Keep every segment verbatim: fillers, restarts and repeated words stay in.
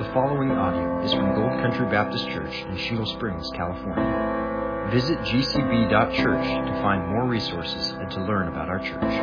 The following audio is from Gold Country Baptist Church in Shingle Springs, California. Visit g c b dot church to find more resources and to learn about our church.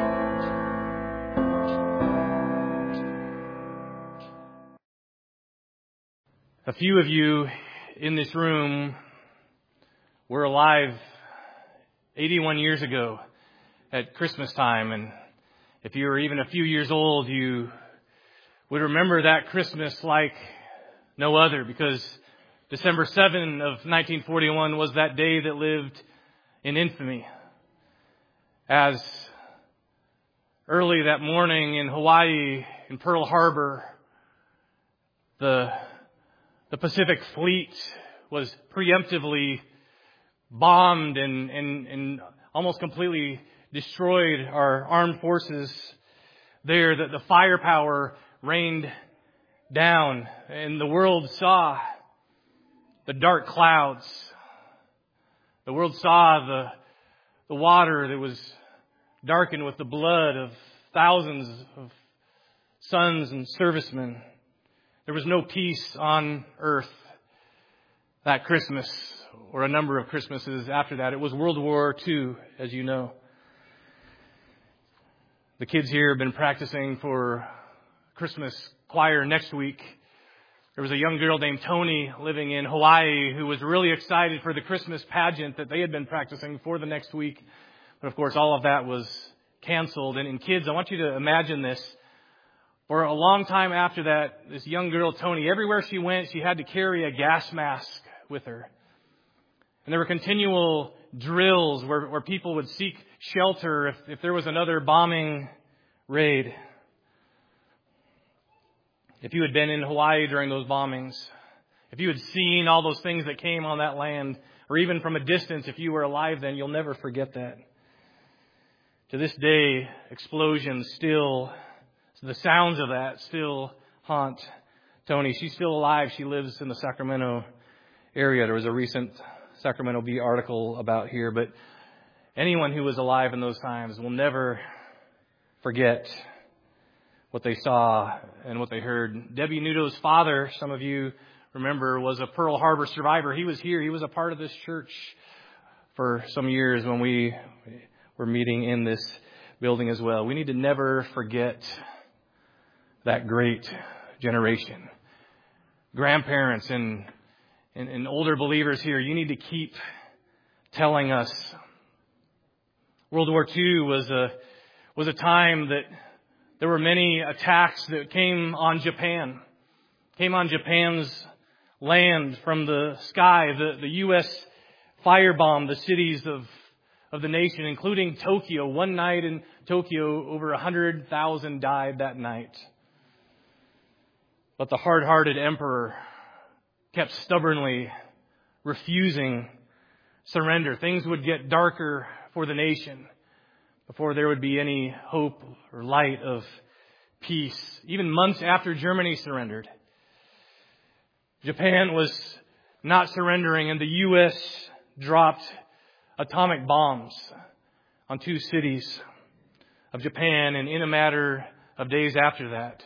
A few of you in this room were alive eighty-one years ago at Christmas time, and if you were even a few years old, you would remember that Christmas like no other, because December seventh of nineteen forty-one was that day that lived in infamy. As early that morning in Hawaii, in Pearl Harbor, the the Pacific Fleet was preemptively bombed and, and, and almost completely destroyed our armed forces there. That the firepower rained down, and the world saw the dark clouds. The world saw the the water that was darkened with the blood of thousands of sons and servicemen. There was no peace on earth that Christmas, or a number of Christmases after that. It was World War Two, as you know. The kids here have been practicing for Christmas choir next week. There was a young girl named Tony living in Hawaii who was really excited for the Christmas pageant that they had been practicing for the next week. But of course, all of that was canceled. And in kids, I want you to imagine this. For a long time after that, this young girl, Tony, everywhere she went, she had to carry a gas mask with her. And there were continual drills where, where people would seek shelter if, if there was another bombing raid. If you had been in Hawaii during those bombings, if you had seen all those things that came on that land, or even from a distance, if you were alive then, you'll never forget that. To this day, explosions still, the sounds of that still haunt Tony. She's still alive. She lives in the Sacramento area. There was a recent Sacramento Bee article about here, but anyone who was alive in those times will never forget what they saw and what they heard. Debbie Nudo's father, some of you remember, was a Pearl Harbor survivor. He was here. He was a part of this church for some years when we were meeting in this building as well. We need to never forget that great generation. Grandparents and, and, and older believers here, you need to keep telling us. World War Two was a was a time that there were many attacks that came on Japan, came on Japan's land from the sky. The, the U S firebombed the cities of, of the nation, including Tokyo. One night in Tokyo, over one hundred thousand died that night. But the hard-hearted emperor kept stubbornly refusing surrender. Things would get darker for the nation before there would be any hope or light of peace. Even months after Germany surrendered, Japan was not surrendering, and the U S dropped atomic bombs on two cities of Japan. And in a matter of days after that,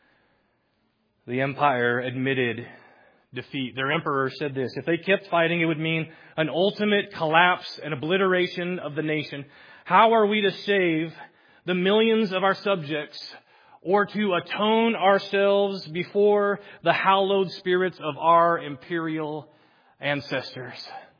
the empire admitted defeat. Their emperor said this: if they kept fighting, it would mean an ultimate collapse and obliteration of the nation. How are we to save the millions of our subjects, or to atone ourselves before the hallowed spirits of our imperial ancestors?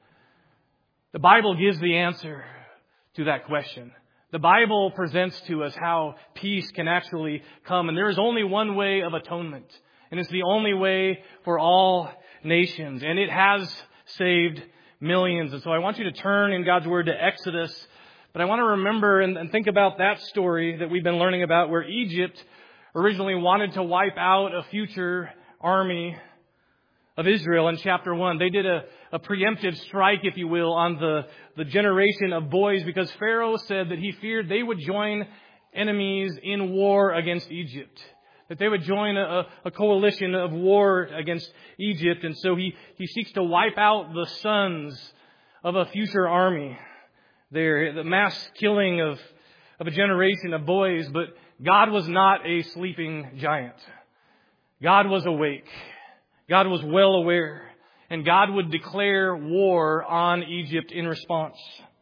The Bible gives the answer to that question. The Bible presents to us how peace can actually come. And there is only one way of atonement. And it's the only way for all nations. And it has saved millions. And so I want you to turn in God's Word to Exodus. But I want to remember and, and think about that story that we've been learning about, where Egypt originally wanted to wipe out a future army of Israel in chapter one. They did a, a preemptive strike, if you will, on the, the generation of boys, because Pharaoh said that he feared they would join enemies in war against Egypt. That they would join a, a coalition of war against Egypt. And so he, he seeks to wipe out the sons of a future army there. The mass killing of, of a generation of boys. But God was not a sleeping giant. God was awake. God was well aware, and God would declare war on Egypt in response.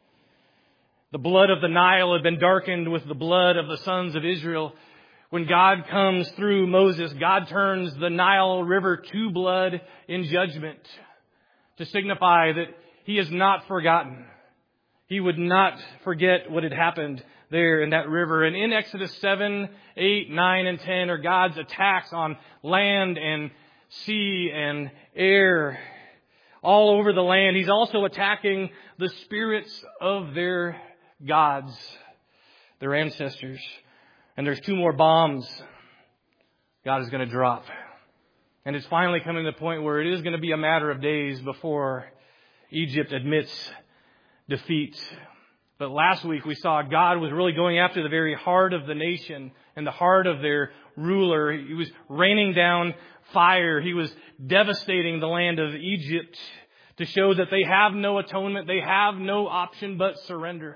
The blood of the Nile had been darkened with the blood of the sons of Israel. When God comes through Moses, God turns the Nile River to blood in judgment to signify that He is not forgotten. He would not forget what had happened there in that river. And in Exodus seven, eight, nine, and ten are God's attacks on land and sea and air all over the land. He's also attacking the spirits of their gods, their ancestors. And there's two more bombs God is going to drop. And it's finally coming to the point where it is going to be a matter of days before Egypt admits defeat. But last week we saw God was really going after the very heart of the nation and the heart of their ruler. He was raining down fire. He was devastating the land of Egypt to show that they have no atonement. They have no option but surrender.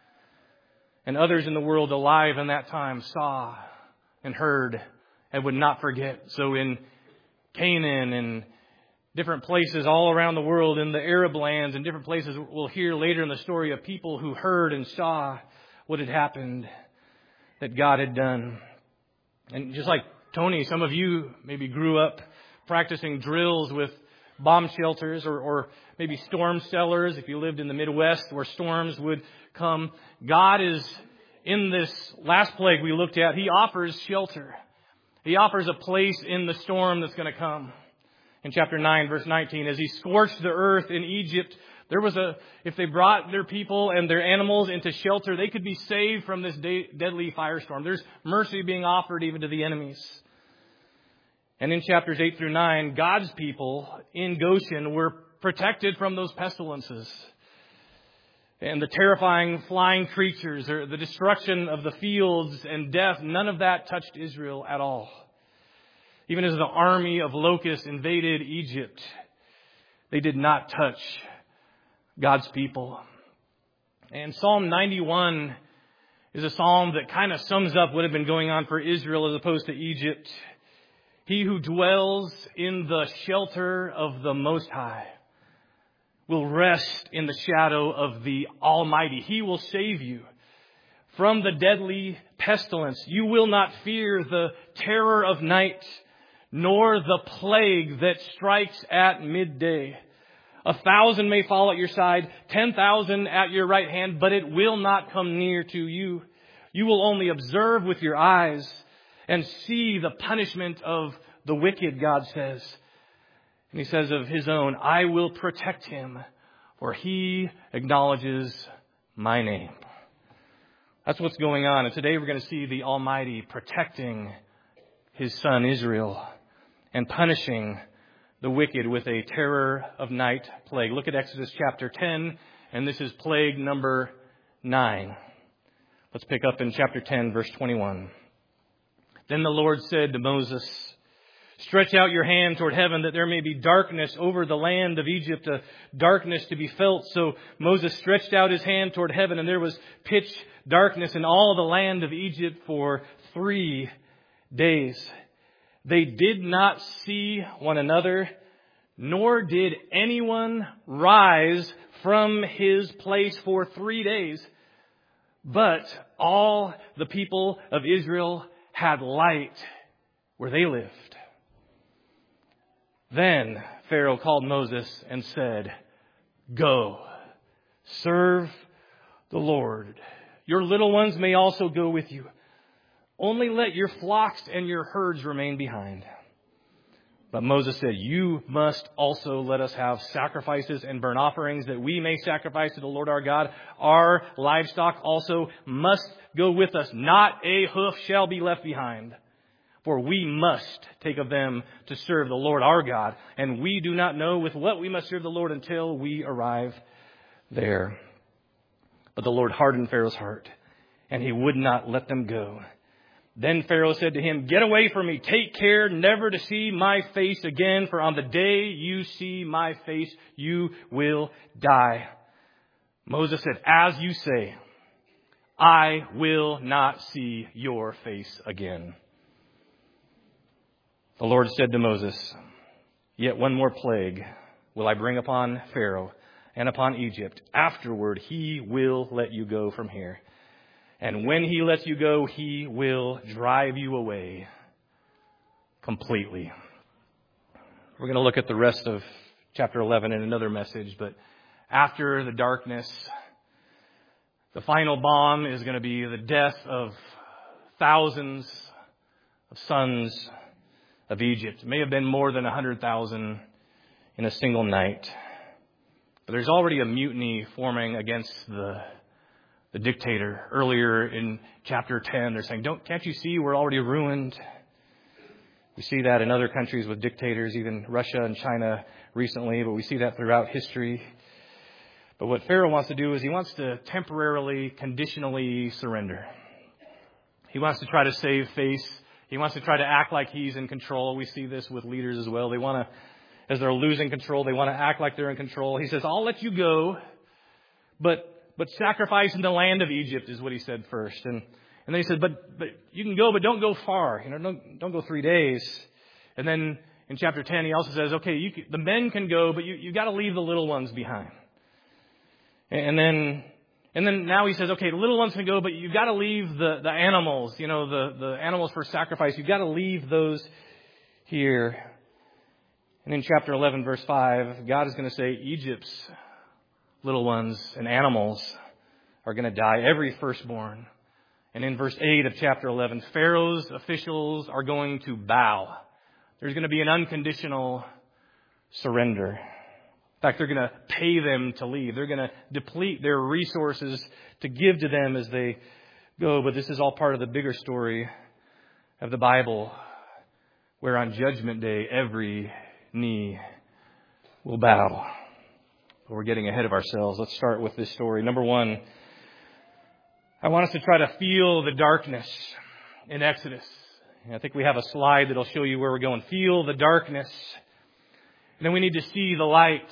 And others in the world alive in that time saw and heard and would not forget. So in Canaan and different places all around the world, in the Arab lands and different places, we'll hear later in the story of people who heard and saw what had happened, that God had done. And just like Tony, some of you maybe grew up practicing drills with bomb shelters or, or maybe storm cellars if you lived in the Midwest where storms would come. God is, in this last plague we looked at, He offers shelter. He offers a place in the storm that's going to come. In chapter nine, verse nineteen, as He scorched the earth in Egypt, there was a, if they brought their people and their animals into shelter, they could be saved from this de- deadly firestorm. There's mercy being offered even to the enemies. And in chapters eight through nine, God's people in Goshen were protected from those pestilences. And the terrifying flying creatures, or the destruction of the fields and death, none of that touched Israel at all. Even as the army of locusts invaded Egypt, they did not touch God's people. And Psalm ninety-one is a psalm that kind of sums up what had been going on for Israel as opposed to Egypt. He who dwells in the shelter of the Most High will rest in the shadow of the Almighty. He will save you from the deadly pestilence. You will not fear the terror of night, nor the plague that strikes at midday. A thousand may fall at your side, ten thousand at your right hand, but it will not come near to you. You will only observe with your eyes and see the punishment of the wicked, God says. And He says of His own, I will protect him, for he acknowledges my name. That's what's going on. And today we're going to see the Almighty protecting His Son Israel and punishing the wicked with a terror of night plague. Look at Exodus chapter ten, and this is plague number nine. Let's pick up in chapter ten, verse twenty-one. Then the Lord said to Moses, stretch out your hand toward heaven that there may be darkness over the land of Egypt, a darkness to be felt. So Moses stretched out his hand toward heaven, and there was pitch darkness in all the land of Egypt for three days. They did not see one another, nor did anyone rise from his place for three days. But all the people of Israel had light where they lived. Then Pharaoh called Moses and said, go, serve the Lord. Your little ones may also go with you. Only let your flocks and your herds remain behind. But Moses said, you must also let us have sacrifices and burnt offerings that we may sacrifice to the Lord our God. Our livestock also must go with us. Not a hoof shall be left behind. For we must take of them to serve the Lord our God. And we do not know with what we must serve the Lord until we arrive there. But the Lord hardened Pharaoh's heart, and he would not let them go. Then Pharaoh said to him, get away from me. Take care never to see my face again, for on the day you see my face, you will die. Moses said, as you say, I will not see your face again. The Lord said to Moses, Yet one more plague will I bring upon Pharaoh and upon Egypt. Afterward, he will let you go from here. And when he lets you go, he will drive you away completely. We're going to look at the rest of chapter eleven in another message, but after the darkness, the final bomb is going to be the death of thousands of sons of Egypt. It may have been more than one hundred thousand in a single night. But there's already a mutiny forming against the, the dictator. Earlier in chapter ten, they're saying, "Don't, can't you see we're already ruined?" We see that in other countries with dictators, even Russia and China recently, but we see that throughout history. But what Pharaoh wants to do is he wants to temporarily, conditionally surrender. He wants to try to save face. He wants to try to act like he's in control. We see this with leaders as well. They want to, as they're losing control, they want to act like they're in control. He says, "I'll let you go, but but sacrifice in the land of Egypt," is what he said first. And and then he said, but but you can go, but don't go far. You know, don't don't go three days. And then in chapter ten, he also says, okay, you can, the men can go, but you you got to leave the little ones behind. And then. And then now he says, okay, the little ones can go, but you've got to leave the, the animals, you know, the, the animals for sacrifice. You've got to leave those here. And in chapter eleven, verse five, God is going to say Egypt's little ones and animals are going to die, every firstborn. And in verse eight of chapter eleven, Pharaoh's officials are going to bow. There's going to be an unconditional surrender. In fact, they're going to pay them to leave. They're going to deplete their resources to give to them as they go. But this is all part of the bigger story of the Bible, where on Judgment Day, every knee will bow. But we're getting ahead of ourselves. Let's start with this story. Number one, I want us to try to feel the darkness in Exodus. And I think we have a slide that'll show you where we're going. Feel the darkness. And then we need to see the light.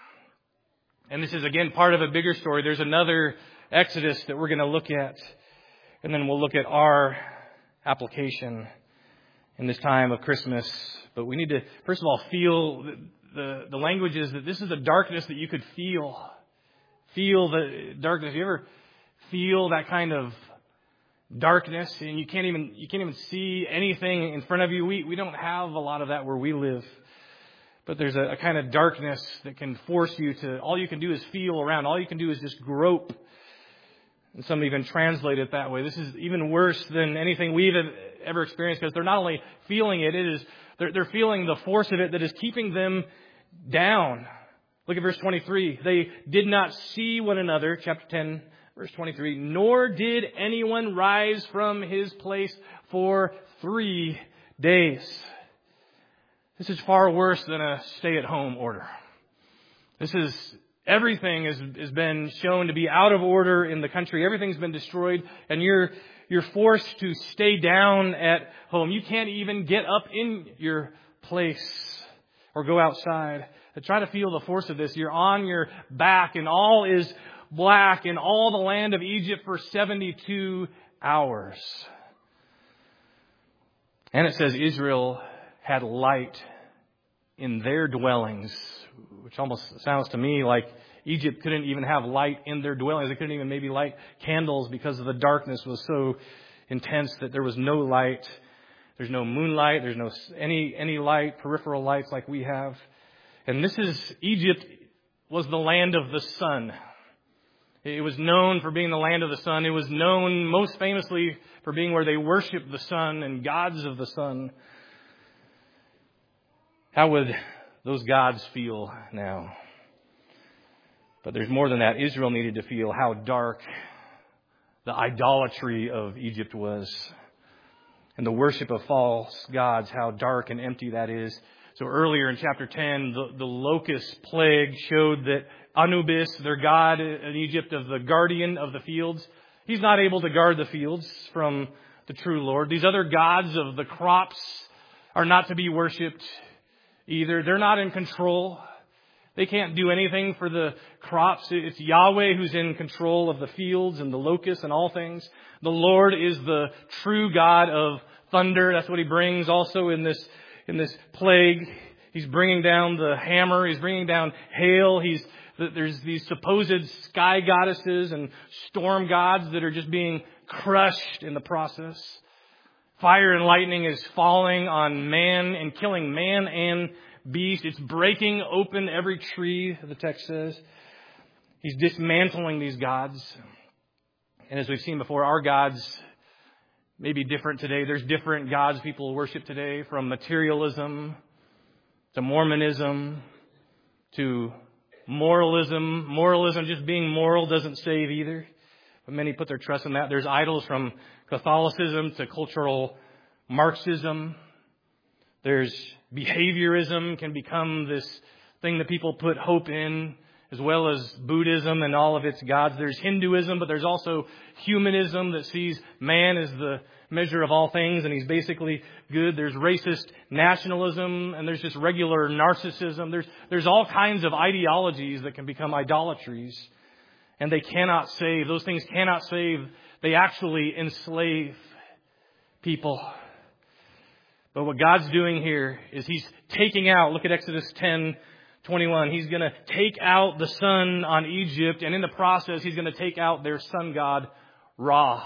And this is, again, part of a bigger story. There's another Exodus that we're going to look at. And then we'll look at our application in this time of Christmas. But we need to, first of all, feel the, the, the language is that this is a darkness that you could feel. Feel the darkness. You ever feel that kind of darkness and you can't even you can't even see anything in front of you? We we don't have a lot of that where we live. But there's a, a kind of darkness that can force you to, all you can do is feel around. All you can do is just grope. And some even translate it that way. This is even worse than anything we've ever experienced, because they're not only feeling it, it is they're, they're feeling the force of it that is keeping them down. Look at verse twenty-three. They did not see one another, chapter ten, verse twenty-three, nor did anyone rise from his place for three days. This is far worse than a stay-at-home order. This is, everything has, has been shown to be out of order in the country. Everything's been destroyed, and you're you're forced to stay down at home. You can't even get up in your place or go outside. To try to feel the force of this, you're on your back, and all is black in all the land of Egypt for seventy-two hours. And it says Israel had light in their dwellings, which almost sounds to me like Egypt couldn't even have light in their dwellings. They couldn't even maybe light candles because the darkness was so intense that there was no light. There's no moonlight. There's no any any light, peripheral lights like we have. And this is, Egypt was the land of the sun. It was known for being the land of the sun. It was known most famously for being where they worshiped the sun and gods of the sun. How would those gods feel now? But there's more than that. Israel needed to feel how dark the idolatry of Egypt was. And the worship of false gods, how dark and empty that is. So earlier in chapter ten, the, the locust plague showed that Anubis, their god in Egypt, of the guardian of the fields, he's not able to guard the fields from the true Lord. These other gods of the crops are not to be worshipped either. They're not in control. They can't do anything for the crops. It's Yahweh who's in control of the fields and the locusts and all things. The Lord is the true God of thunder. That's what he brings also in this in this plague. he's bringing down the hammer. He's bringing down hail. He's There's these supposed sky goddesses and storm gods that are just being crushed in the process. Fire and lightning is falling on man and killing man and beast. It's breaking open every tree, the text says. He's dismantling these gods. And as we've seen before, our gods may be different today. There's different gods people worship today, from materialism to Mormonism to moralism. Moralism, just being moral, doesn't save either. But many put their trust in that. There's idols from Catholicism to cultural Marxism. There's behaviorism, can become this thing that people put hope in, as well as Buddhism and all of its gods. There's Hinduism, but there's also humanism that sees man as the measure of all things, and he's basically good. There's racist nationalism, and there's just regular narcissism. There's there's all kinds of ideologies that can become idolatries, and they cannot save. Those things cannot save. They actually enslave people. But what God's doing here is He's taking out, look at Exodus ten twenty-one. He's going to take out the sun on Egypt, and in the process, He's going to take out their sun god, Ra.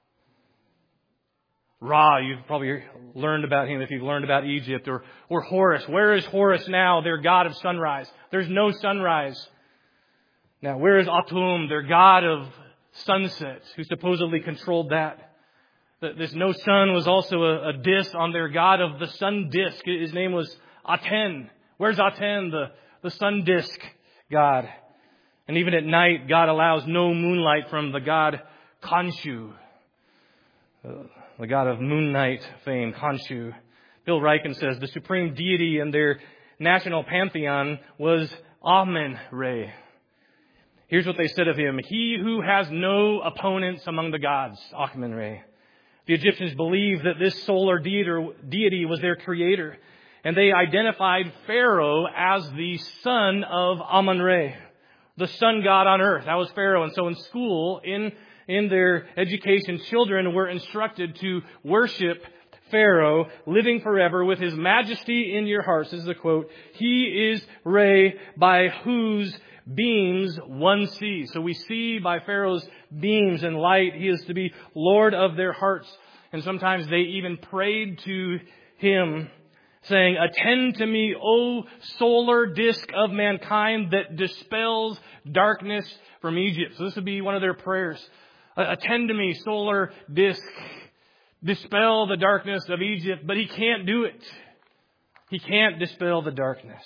Ra, you've probably learned about him if you've learned about Egypt. Or, or Horus. Where is Horus now, their god of sunrise? There's no sunrise. Now, where is Atum, their god of sunset, who supposedly controlled that? This no sun was also a, a diss on their god of the sun disk. His name was Aten. Where's Aten, the, the sun disk god? And even at night, God allows no moonlight from the god Khonshu, uh, the god of moon night fame, Khonshu. Bill Ryken says the supreme deity in their national pantheon was Amun-Re. Here's what they said of him: he who has no opponents among the gods, Amun-Re. The Egyptians believed that this solar deity was their creator, and they identified Pharaoh as the son of Amun-Re, the sun god on earth. That was Pharaoh. And so in school, in, in their education, children were instructed to worship Pharaoh, living forever with his majesty in your hearts. This is a quote. He is Re, by whose beams one sees. So we see by Pharaoh's beams and light, he is to be Lord of their hearts. And sometimes they even prayed to him, saying, attend to me, O solar disk of mankind that dispels darkness from Egypt. So this would be one of their prayers. Attend to me, solar disk. Dispel the darkness of Egypt. But he can't do it. He can't dispel the darkness.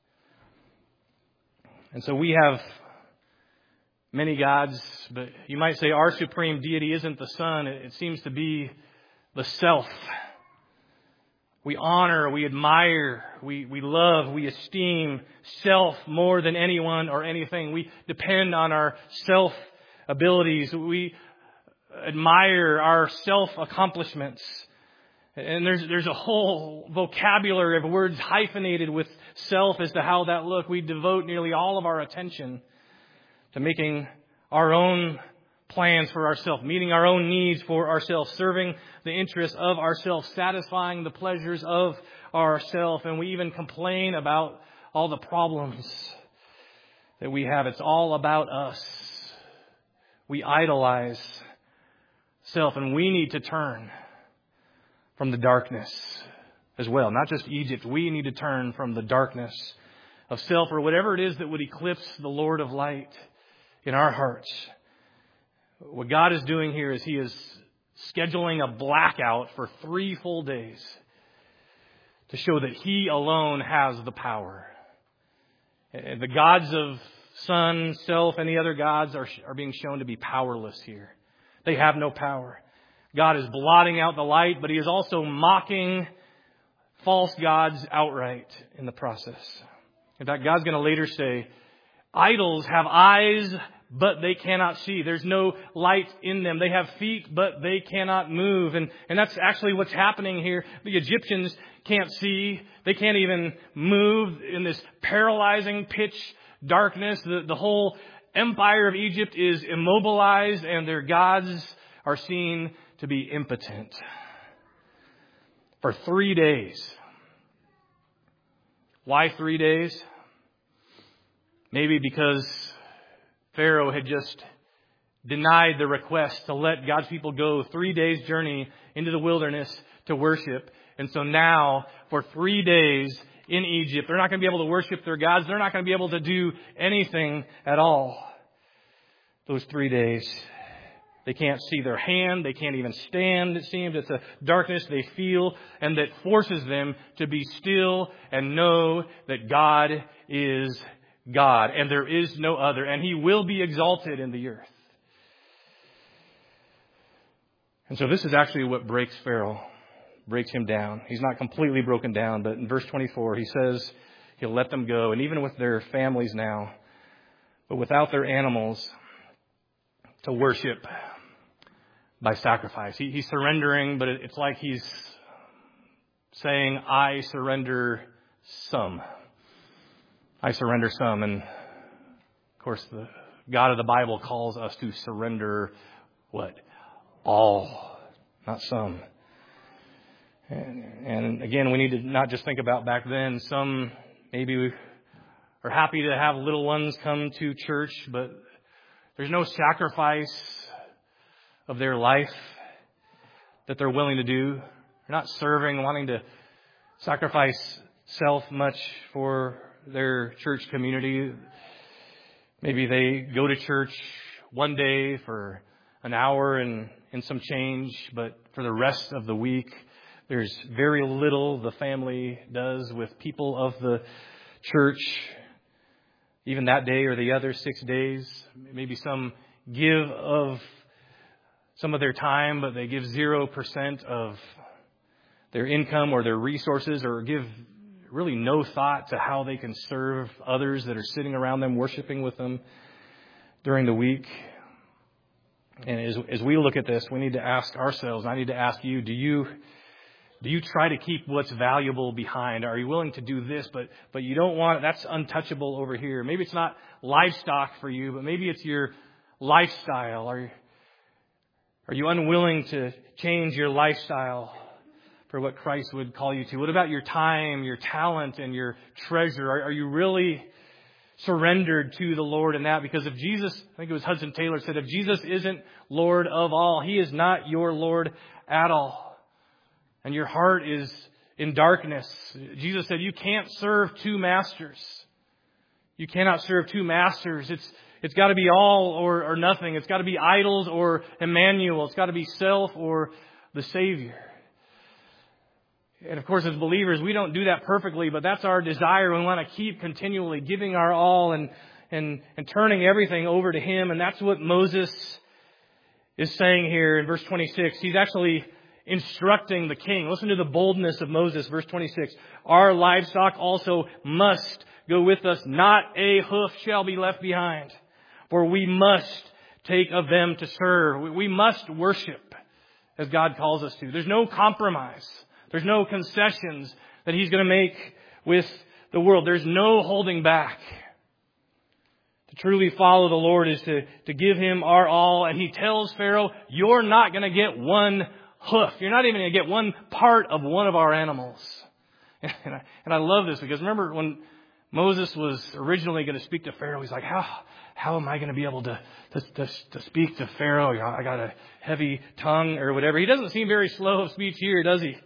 And so we have many gods, but you might say our supreme deity isn't the sun. It seems to be the self. We honor, we admire, we, we love, we esteem self more than anyone or anything. We depend on our self abilities. We admire our self accomplishments. And there's there's a whole vocabulary of words hyphenated with self as to how that look. We devote nearly all of our attention to making our own plans for ourselves, meeting our own needs for ourselves, serving the interests of ourselves, satisfying the pleasures of ourselves. And we even complain about all the problems that we have. It's all about us. We idolize self, and we need to turn from the darkness as well. Not just Egypt. We need to turn from the darkness of self, or whatever it is that would eclipse the Lord of light in our hearts. What God is doing here is He is scheduling a blackout for three full days to show that He alone has the power. The gods of sun, self, and the other gods are, are being shown to be powerless here. They have no power. God is blotting out the light, but He is also mocking false gods outright in the process. In fact, God's going to later say, idols have eyes, but they cannot see. There's no light in them. They have feet, but they cannot move. And, and that's actually what's happening here. The Egyptians can't see. They can't even move in this paralyzing pitch darkness. The, the whole empire of Egypt is immobilized, and their gods are seen to be impotent. For three days, Why three days? Maybe because Pharaoh had just denied the request to let God's people go three days' journey into the wilderness to worship. And so now, for three days in Egypt, they're not going to be able to worship their gods. They're not going to be able to do anything at all. Those three days. They can't see their hand. They can't even stand, it seems. It's a darkness they feel, and that forces them to be still and know that God is God, and there is no other, and He will be exalted in the earth. And so this is actually what breaks Pharaoh, breaks him down. He's not completely broken down, but in verse twenty-four, he says He'll let them go, and even with their families now, but without their animals, to worship by sacrifice. He, he's surrendering, but it, it's like He's saying, I surrender some. I surrender some. And of course, the God of the Bible calls us to surrender what? All, not some. And, and again, we need to not just think about back then. Some maybe are happy to have little ones come to church, but there's no sacrifice of their life that they're willing to do. They're not serving, wanting to sacrifice self much for their church community. Maybe they go to church one day for an hour and, and some change, but for the rest of the week, there's very little the family does with people of the church, even that day or the other six days. Maybe some give of some of their time, but they give zero percent of their income or their resources, or give really no thought to how they can serve others that are sitting around them, worshiping with them during the week. And as, as we look at this, we need to ask ourselves, I need to ask you, do you do you try to keep what's valuable behind? Are you willing to do this, but but you don't want it? That's untouchable over here. Maybe it's not livestock for you, but maybe it's your lifestyle. Are you, are you unwilling to change your lifestyle for what Christ would call you to? What about your time, your talent, and your treasure? Are, are you really surrendered to the Lord in that? Because if Jesus, I think it was Hudson Taylor said, if Jesus isn't Lord of all, He is not your Lord at all. And your heart is in darkness. Jesus said, you can't serve two masters. You cannot serve two masters. It's It's got to be all or, or nothing. It's got to be idols or Emmanuel. It's got to be self or the Savior. And of course, as believers, we don't do that perfectly, but that's our desire. We want to keep continually giving our all and, and, and turning everything over to Him. And that's what Moses is saying here in verse twenty-six. He's actually instructing the king. Listen to the boldness of Moses, verse twenty-six. Our livestock also must go with us. Not a hoof shall be left behind, for we must take of them to serve. We must worship as God calls us to. There's no compromise. There's no concessions that He's going to make with the world. There's no holding back. To truly follow the Lord is to, to give Him our all. And He tells Pharaoh, you're not going to get one hoof. You're not even going to get one part of one of our animals. And I, and I love this because remember when Moses was originally going to speak to Pharaoh, he's like, how how am I going to be able to, to, to, to speak to Pharaoh? You know, I got a heavy tongue or whatever. He doesn't seem very slow of speech here, does he?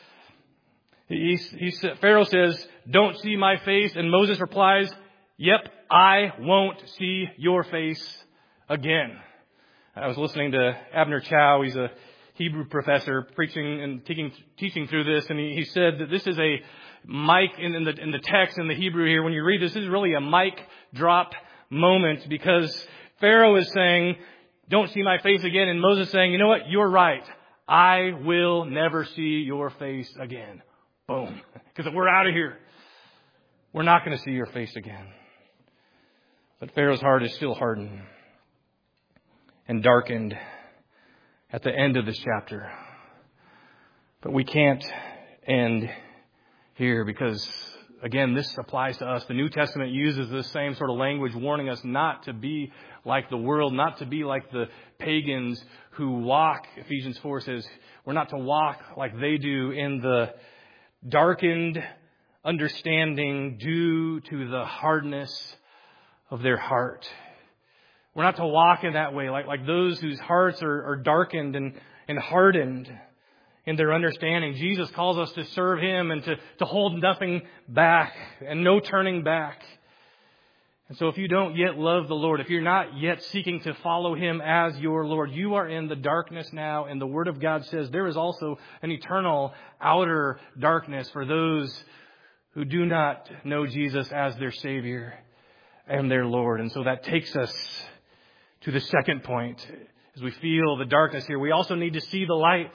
He, he Pharaoh says, don't see my face. And Moses replies, yep, I won't see your face again. I was listening to Abner Chow. He's a Hebrew professor preaching and teaching, teaching through this. And he, he said that this is a mic in, in the in the text in the Hebrew here. When you read this, this is really a mic drop moment because Pharaoh is saying, don't see my face again. And Moses saying, you know what? You're right. I will never see your face again. Boom. Because we're out of here. We're not going to see your face again. But Pharaoh's heart is still hardened and darkened at the end of this chapter. But we can't end here because, again, this applies to us. The New Testament uses this same sort of language, warning us not to be like the world, not to be like the pagans who walk. Ephesians four says we're not to walk like they do in the darkened, understanding due to the hardness of their heart. We're not to walk in that way, like, like those whose hearts are, are darkened and, and hardened in their understanding. Jesus calls us to serve Him and to, to hold nothing back and no turning back. And so if you don't yet love the Lord, if you're not yet seeking to follow Him as your Lord, you are in the darkness now. And the Word of God says there is also an eternal outer darkness for those who do not know Jesus as their Savior and their Lord. And so that takes us to the second point. As we feel the darkness here, we also need to see the light.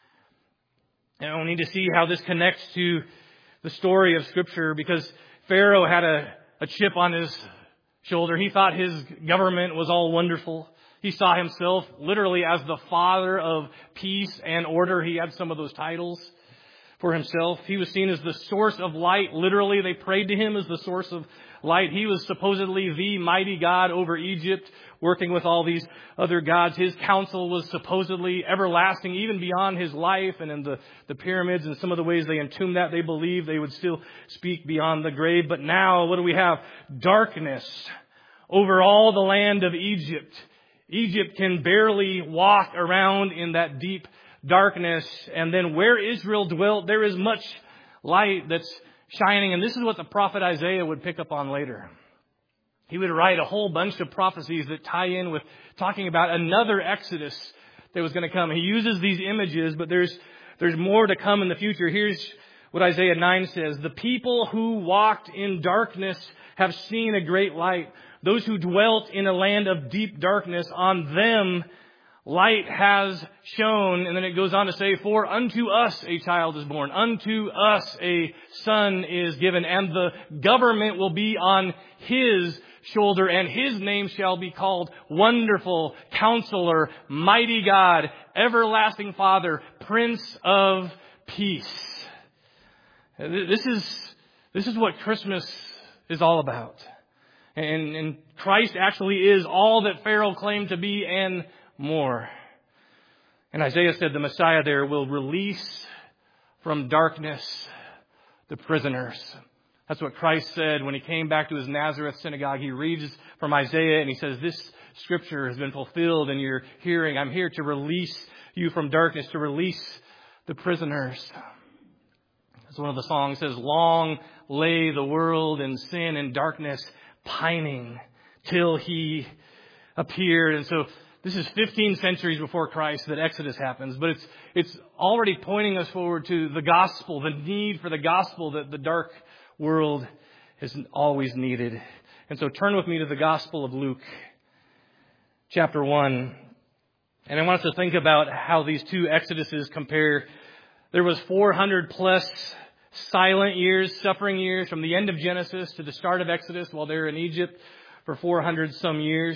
And we need to see how this connects to the story of Scripture, because Pharaoh had a, a chip on his shoulder. He thought his government was all wonderful. He saw himself literally as the father of peace and order. He had some of those titles for himself. He was seen as the source of light. Literally, they prayed to him as the source of light. He was supposedly the mighty God over Egypt, working with all these other gods. His counsel was supposedly everlasting, even beyond his life. And in the, the pyramids and some of the ways they entombed that, they believed they would still speak beyond the grave. But now, what do we have? Darkness over all the land of Egypt. Egypt can barely walk around in that deep darkness. And then where Israel dwelt, there is much light that's shining. And this is what the prophet Isaiah would pick up on later. He would write a whole bunch of prophecies that tie in with talking about another Exodus that was going to come. He uses these images, but there's there's more to come in the future. Here's what Isaiah nine says. The people who walked in darkness have seen a great light. Those who dwelt in a land of deep darkness, on them light has shone. And then it goes on to say, for unto us a child is born, unto us a son is given, and the government will be on his shoulder, and his name shall be called Wonderful, Counselor, Mighty God, Everlasting Father, Prince of Peace. This is, this is what Christmas is all about. And, and Christ actually is all that Pharaoh claimed to be and more. And Isaiah said the Messiah there will release from darkness the prisoners. That's what Christ said when he came back to his Nazareth synagogue. He reads from Isaiah and he says, this scripture has been fulfilled in your hearing. I'm here to release you from darkness, to release the prisoners. As one of the songs says, long lay the world in sin and darkness, pining till he appeared. And so this is fifteen centuries before Christ that Exodus happens, but it's it's already pointing us forward to the gospel, the need for the gospel that the dark world has always needed. And so turn with me to the Gospel of Luke, chapter one. And I want us to think about how these two Exoduses compare. There was four hundred plus silent years, suffering years, from the end of Genesis to the start of Exodus while they were in Egypt for four hundred some years.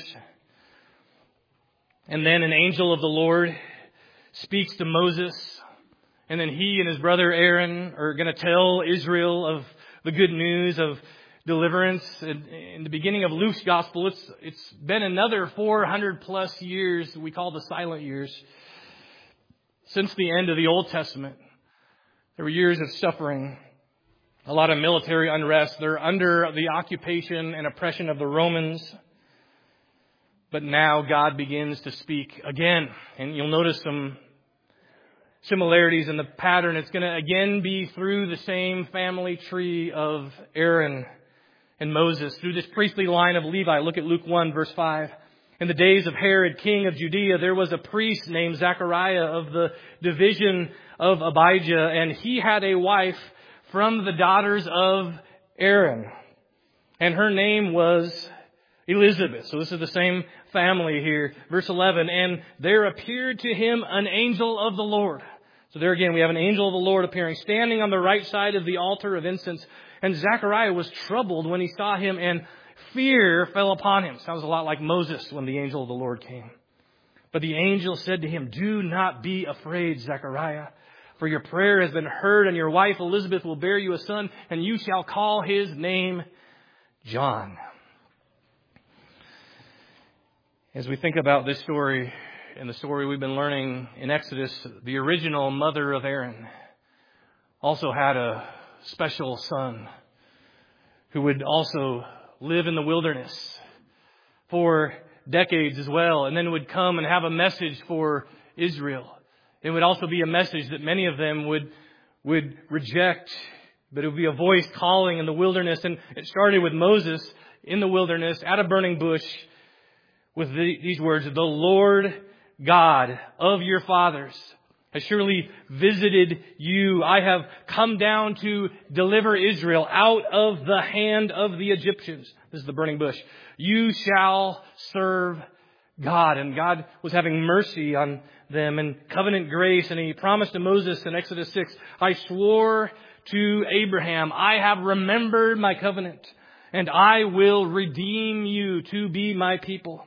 And then an angel of the Lord speaks to Moses. And then he and his brother Aaron are going to tell Israel of the good news of deliverance. In the beginning of Luke's gospel, it's it's been another four hundred plus years we call the silent years. Since the end of the Old Testament, there were years of suffering, a lot of military unrest. They're under the occupation and oppression of the Romans. But now God begins to speak again. And you'll notice some similarities in the pattern. It's going to again be through the same family tree of Aaron and Moses, through this priestly line of Levi. Look at Luke one, verse five. In the days of Herod, king of Judea, there was a priest named Zechariah of the division of Abijah, and he had a wife from the daughters of Aaron, and her name was Elizabeth. So this is the same family here. Verse eleven, and there appeared to him an angel of the Lord. So there again, we have an angel of the Lord appearing, standing on the right side of the altar of incense. And Zechariah was troubled when he saw him, and fear fell upon him. Sounds a lot like Moses when the angel of the Lord came. But the angel said to him, do not be afraid, Zechariah, for your prayer has been heard, and your wife Elizabeth will bear you a son, and you shall call his name John. As we think about this story and the story we've been learning in Exodus, the original mother of Aaron also had a special son who would also live in the wilderness for decades as well, and then would come and have a message for Israel. It would also be a message that many of them would would reject, but it would be a voice calling in the wilderness. And it started with Moses in the wilderness at a burning bush with the, these words, "The Lord God of your fathers has surely visited you. I have come down to deliver Israel out of the hand of the Egyptians." This is the burning bush. "You shall serve God." And God was having mercy on them and covenant grace. And He promised to Moses in Exodus six, "I swore to Abraham, I have remembered my covenant, and I will redeem you to be my people."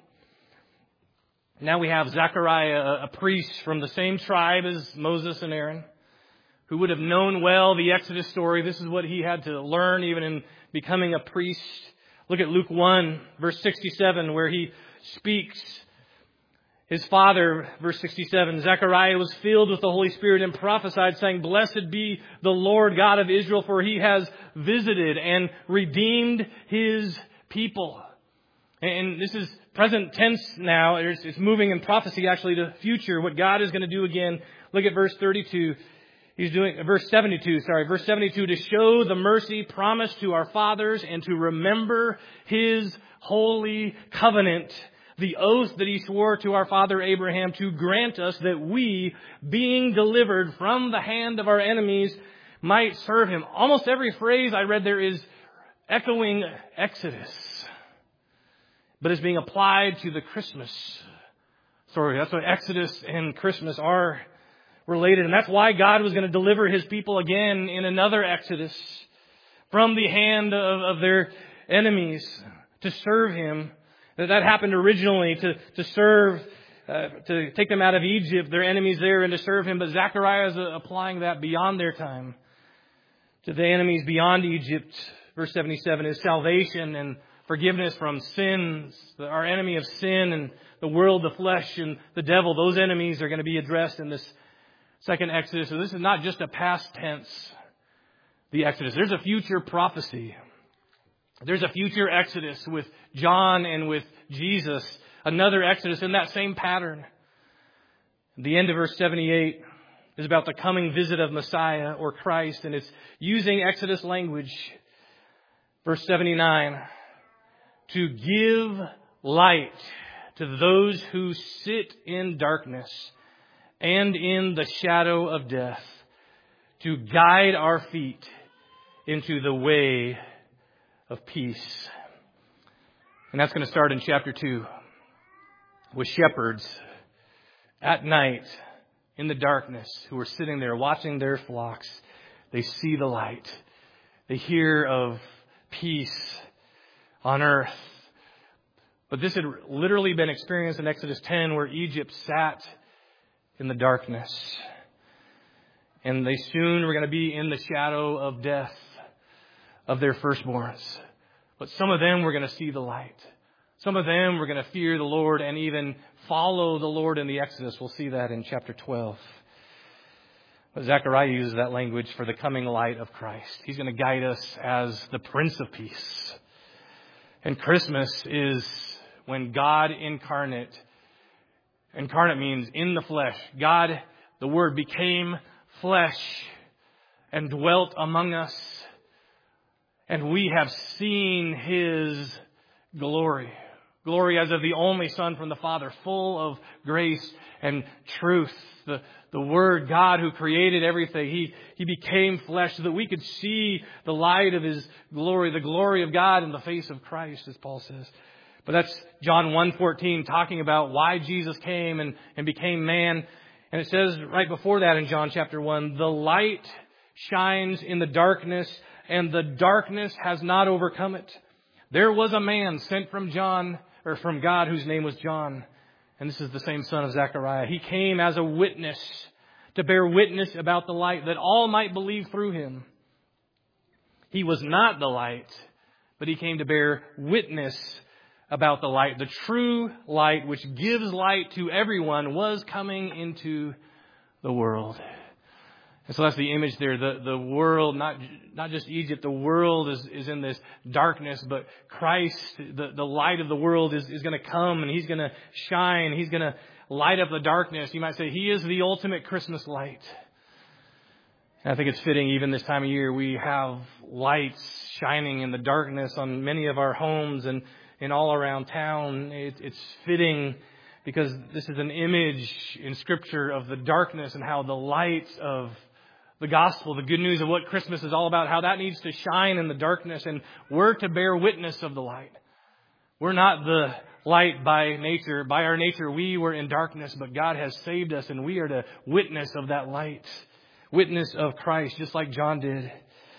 Now we have Zechariah, a priest from the same tribe as Moses and Aaron, who would have known well the Exodus story. This is what he had to learn even in becoming a priest. Look at Luke one, verse sixty-seven, where he speaks. His father, verse sixty-seven, "Zechariah was filled with the Holy Spirit and prophesied, saying, 'Blessed be the Lord God of Israel, for He has visited and redeemed His people.'" And this is present tense now. It's moving in prophecy actually to future, what God is going to do again. Look at verse thirty-two. He's doing, verse seventy-two, sorry, verse seventy-two, "To show the mercy promised to our fathers and to remember His holy covenant, the oath that He swore to our father Abraham, to grant us that we, being delivered from the hand of our enemies, might serve Him." Almost every phrase I read there is echoing Exodus, but is being applied to the Christmas story. That's what Exodus and Christmas are related. And that's why God was going to deliver His people again in another Exodus from the hand of, of their enemies to serve Him. That, that happened originally to, to serve, uh, to take them out of Egypt, their enemies there, and to serve Him. But Zechariah is uh, applying that beyond their time to the enemies beyond Egypt. Verse seventy-seven is salvation and forgiveness from sins. Our enemy of sin and the world, the flesh, and the devil, those enemies are going to be addressed in this second Exodus. So this is not just a past tense, the Exodus. There's a future prophecy. There's a future Exodus with John and with Jesus. Another Exodus in that same pattern. The end of verse seventy-eight is about the coming visit of Messiah or Christ, and it's using Exodus language. Verse seventy-nine. "To give light to those who sit in darkness and in the shadow of death, to guide our feet into the way of peace." And that's going to start in chapter two with shepherds at night in the darkness who are sitting there watching their flocks. They see the light. They hear of peace on earth. But this had literally been experienced in Exodus ten, where Egypt sat in the darkness. And they soon were going to be in the shadow of death of their firstborns. But some of them were going to see the light. Some of them were going to fear the Lord and even follow the Lord in the Exodus. We'll see that in chapter twelve. But Zechariah uses that language for the coming light of Christ. He's going to guide us as the Prince of Peace. And Christmas is when God incarnate, incarnate means in the flesh. God, the Word, became flesh and dwelt among us. And we have seen His glory. Glory as of the only Son from the Father, full of grace and truth. The, the Word, God who created everything, He, He became flesh so that we could see the light of His glory, the glory of God in the face of Christ, as Paul says. But that's John one fourteen, talking about why Jesus came and, and became man. And it says right before that in John chapter one, "The light shines in the darkness, and the darkness has not overcome it. There was a man sent from John, or from God, whose name was John." And this is the same son of Zechariah. "He came as a witness to bear witness about the light, that all might believe through him. He was not the light, but he came to bear witness about the light. The true light, which gives light to everyone, was coming into the world." And so that's the image there. The the world, not not just Egypt, the world is, is in this darkness, but Christ, the, the light of the world, is, is going to come and He's going to shine. He's going to light up the darkness. You might say He is the ultimate Christmas light. And I think it's fitting even this time of year. We have lights shining in the darkness on many of our homes and, and all around town. It, it's fitting because this is an image in Scripture of the darkness and how the light of the gospel, the good news of what Christmas is all about, how that needs to shine in the darkness, and we're to bear witness of the light. We're not the light by nature. By our nature, we were in darkness, but God has saved us, and we are to witness of that light. Witness of Christ, just like John did.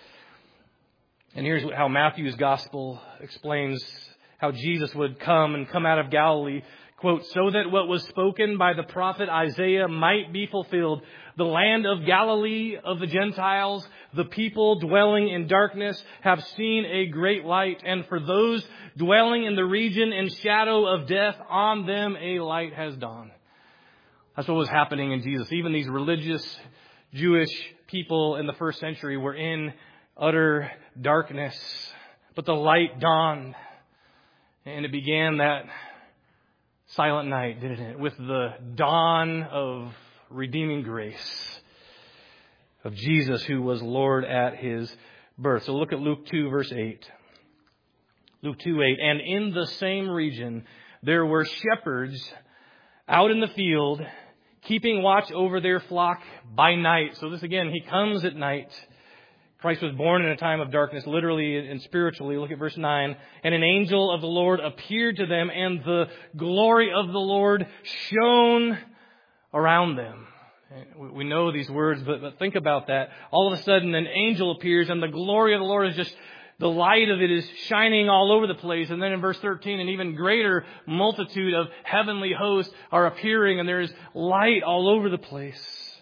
And here's how Matthew's gospel explains how Jesus would come and come out of Galilee. Quote, so that what was spoken by the prophet Isaiah might be fulfilled. The land of Galilee of the Gentiles, the people dwelling in darkness have seen a great light. And for those dwelling in the region and shadow of death, on them a light has dawned. That's what was happening in Jesus. Even these religious Jewish people in the first century were in utter darkness. But the light dawned. And it began that silent night, didn't it? With the dawn of redeeming grace of Jesus, who was Lord at His birth. So look at Luke two, verse eight. Luke two, eight. And in the same region, there were shepherds out in the field, keeping watch over their flock by night. So this again, He comes at night. Christ was born in a time of darkness, literally and spiritually. Look at verse nine. And an angel of the Lord appeared to them, and the glory of the Lord shone around them. We know these words, but, but think about that. All of a sudden, an angel appears, and the glory of the Lord is just, the light of it is shining all over the place. And then in verse thirteen, an even greater multitude of heavenly hosts are appearing, and there is light all over the place.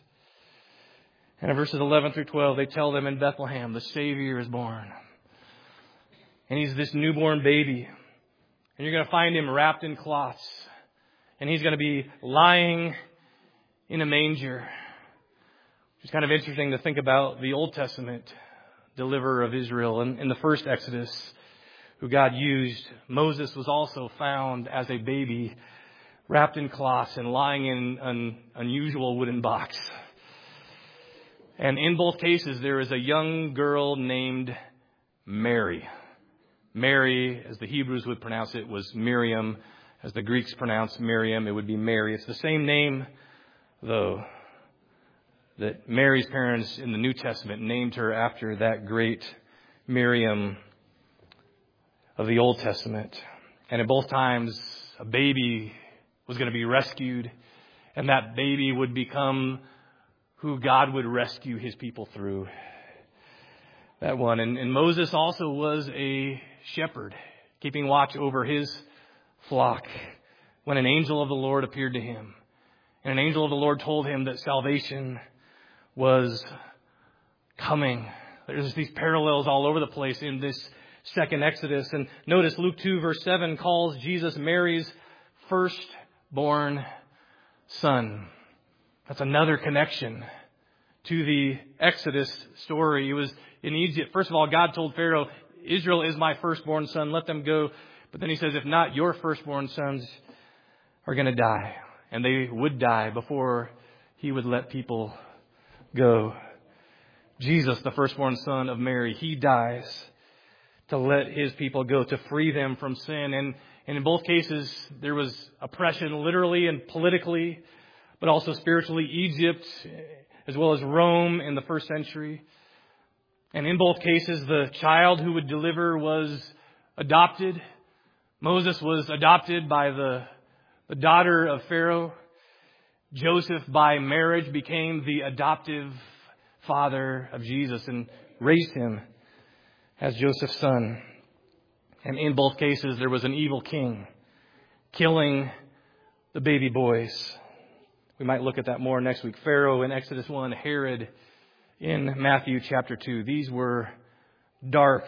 And in verses eleven through twelve, they tell them in Bethlehem, the Savior is born. And He's this newborn baby. And you're going to find Him wrapped in cloths. And He's going to be lying in a manger. It's kind of interesting to think about the Old Testament deliverer of Israel. And in the first Exodus, who God used, Moses was also found as a baby, wrapped in cloths and lying in an unusual wooden box. And in both cases, there is a young girl named Mary. Mary, as the Hebrews would pronounce it, was Miriam. As the Greeks pronounced Miriam, it would be Mary. It's the same name, though, that Mary's parents in the New Testament named her after that great Miriam of the Old Testament. And at both times, a baby was going to be rescued, and that baby would become who God would rescue His people through. That one. And, and Moses also was a shepherd, keeping watch over his flock, when an angel of the Lord appeared to him. And an angel of the Lord told him that salvation was coming. There's these parallels all over the place in this second Exodus. And notice Luke two, verse seven calls Jesus Mary's firstborn son. That's another connection to the Exodus story. It was in Egypt. First of all, God told Pharaoh, Israel is my firstborn son. Let them go. But then He says, if not, your firstborn sons are going to die. And they would die before He would let people go. Jesus, the firstborn son of Mary, He dies to let His people go, to free them from sin. And, and in both cases, there was oppression literally and politically, but also spiritually. Egypt, as well as Rome in the first century. And in both cases, the child who would deliver was adopted. Moses was adopted by the, the daughter of Pharaoh. Joseph, by marriage, became the adoptive father of Jesus and raised Him as Joseph's son. And in both cases, there was an evil king killing the baby boys. We might look at that more next week. Pharaoh in Exodus one, Herod in Matthew chapter two. These were dark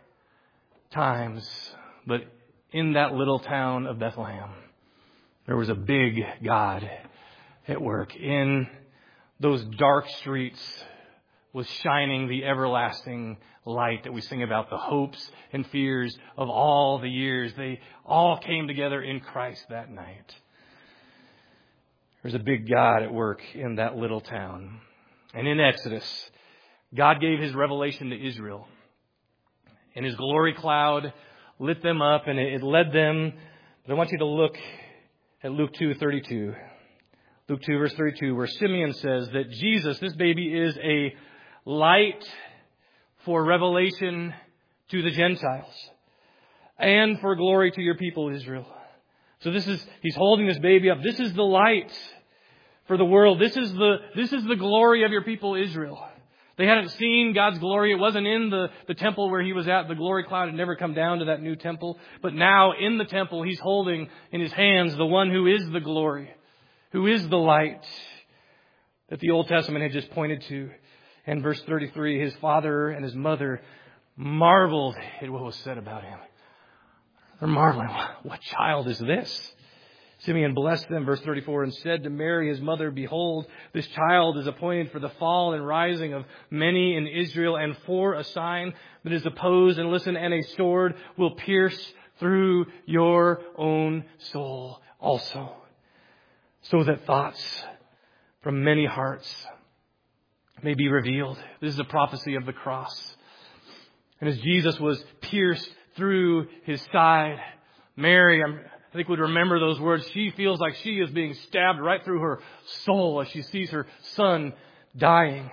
times. But in that little town of Bethlehem, there was a big God at work. In those dark streets was shining the everlasting light that we sing about, the hopes and fears of all the years. They all came together in Christ that night. There's a big God at work in that little town. And in Exodus, God gave his revelation to Israel. And his glory cloud lit them up and it led them. But I want you to look at Luke two thirty-two. Luke two verse thirty-two, where Simeon says that Jesus, this baby, is a light for revelation to the Gentiles and for glory to your people Israel. So this is, he's holding this baby up. This is the light for the world. This is the, this is the glory of your people Israel. They hadn't seen God's glory. It wasn't in the, the temple where he was at. The glory cloud had never come down to that new temple. But now in the temple, he's holding in his hands the one who is the glory, who is the light that the Old Testament had just pointed to. And verse thirty-three, his father and his mother marveled at what was said about him. They're marveling. What child is this? Simeon blessed them, verse thirty-four, and said to Mary, his mother, behold, this child is appointed for the fall and rising of many in Israel, and for a sign that is opposed, and listen, and a sword will pierce through your own soul also, so that thoughts from many hearts may be revealed. This is a prophecy of the cross. And as Jesus was pierced through his side, Mary, I'm, I think, would remember those words. She feels like she is being stabbed right through her soul as she sees her son dying.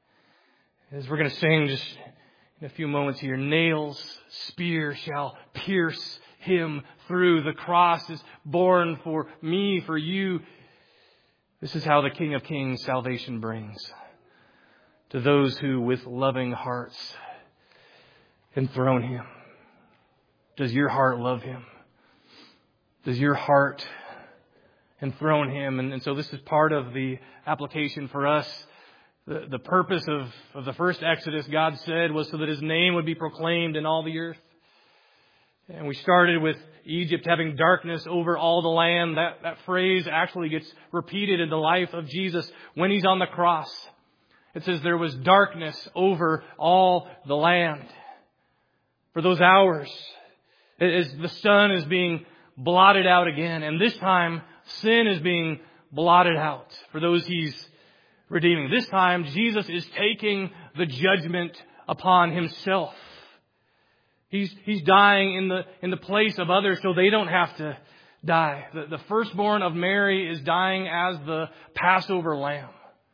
As we're going to sing just in a few moments here, nails, spear shall pierce him through. The cross is born for me, for you. This is how the King of Kings salvation brings to those who with loving hearts enthrone him. Does your heart love him? Does your heart enthrone him? And, and so this is part of the application for us. The, the purpose of, of the first Exodus, God said, was so that his name would be proclaimed in all the earth. And we started with Egypt having darkness over all the land. That, that phrase actually gets repeated in the life of Jesus when he's on the cross. It says there was darkness over all the land for those hours as the sun is being blotted out again. And this time, sin is being blotted out for those he's redeeming. This time, Jesus is taking the judgment upon himself. He's, he's dying in the, in the place of others so they don't have to die. The, the firstborn of Mary is dying as the Passover lamb,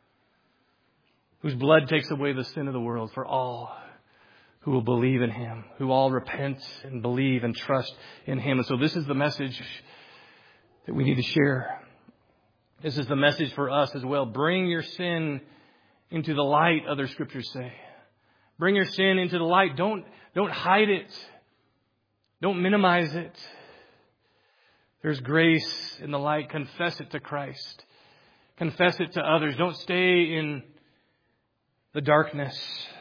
whose blood takes away the sin of the world for all who will believe in him, who all repent and believe and trust in him. And so this is the message that we need to share. This is the message for us as well. Bring your sin into the light, other scriptures say. Bring your sin into the light. Don't, don't hide it. Don't minimize it. There's grace in the light. Confess it to Christ. Confess it to others. Don't stay in the darkness.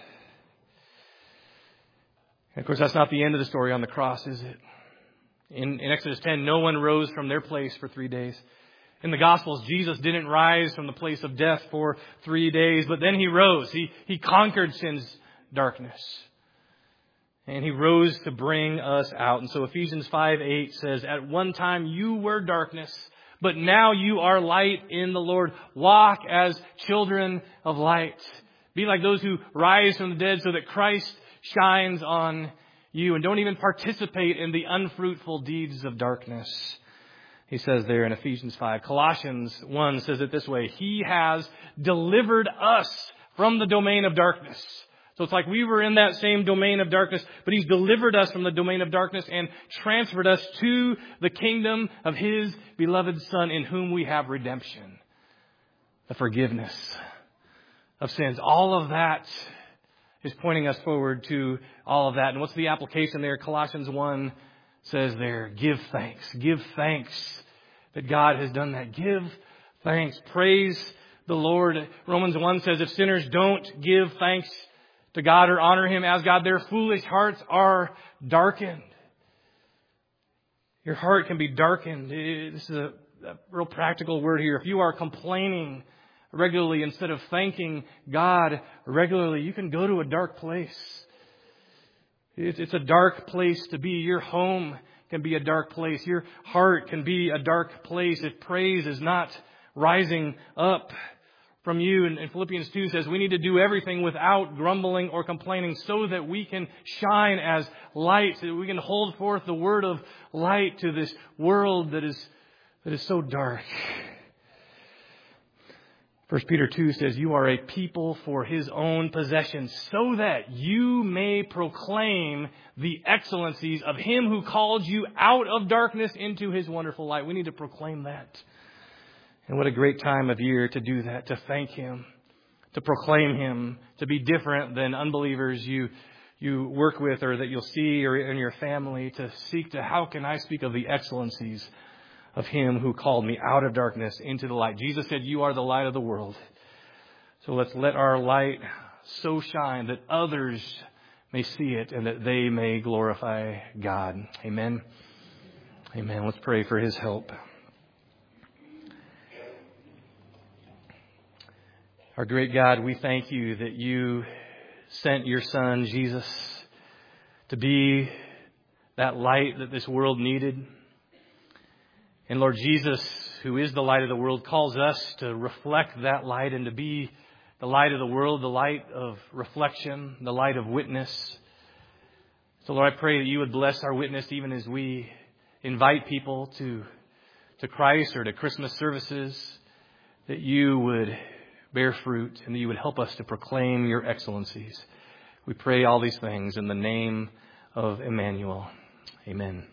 And of course, that's not the end of the story on the cross, is it? In, in Exodus ten, no one rose from their place for three days. In the Gospels, Jesus didn't rise from the place of death for three days, but then he rose. He, he conquered sin's darkness. And he rose to bring us out. And so Ephesians five eight says, at one time you were darkness, but now you are light in the Lord. Walk as children of light. Be like those who rise from the dead so that Christ shines on you. And don't even participate in the unfruitful deeds of darkness. He says there in Ephesians five. Colossians one says it this way. He has delivered us from the domain of darkness. So it's like we were in that same domain of darkness, but he's delivered us from the domain of darkness and transferred us to the kingdom of his beloved Son, in whom we have redemption, the forgiveness of sins. All of that is pointing us forward to all of that. And what's the application there? Colossians one says there, give thanks. Give thanks that God has done that. Give thanks. Praise the Lord. Romans one says if sinners don't give thanks to God or honor him as God, their foolish hearts are darkened. Your heart can be darkened. This is a, a real practical word here. If you are complaining regularly instead of thanking God regularly, you can go to a dark place. It's a dark place to be. Your home can be a dark place. Your heart can be a dark place if praise is not rising up from you. And Philippians two says we need to do everything without grumbling or complaining so that we can shine as light, so that we can hold forth the word of light to this world that is that is so dark. First Peter two says, you are a people for His own possession, so that you may proclaim the excellencies of Him who called you out of darkness into His wonderful light. We need to proclaim that. And what a great time of year to do that, to thank Him, to proclaim Him, to be different than unbelievers you you work with or that you'll see or in your family, to seek to how can I speak of the excellencies of Him who called me out of darkness into the light. Jesus said, you are the light of the world. So let's let our light so shine that others may see it and that they may glorify God. Amen. Amen. Let's pray for His help. Our great God, we thank You that You sent Your Son, Jesus, to be that light that this world needed. And Lord Jesus, who is the light of the world, calls us to reflect that light and to be the light of the world, the light of reflection, the light of witness. So Lord, I pray that You would bless our witness even as we invite people to, to Christ or to Christmas services, that You would bear fruit and that You would help us to proclaim Your excellencies. We pray all these things in the name of Emmanuel. Amen.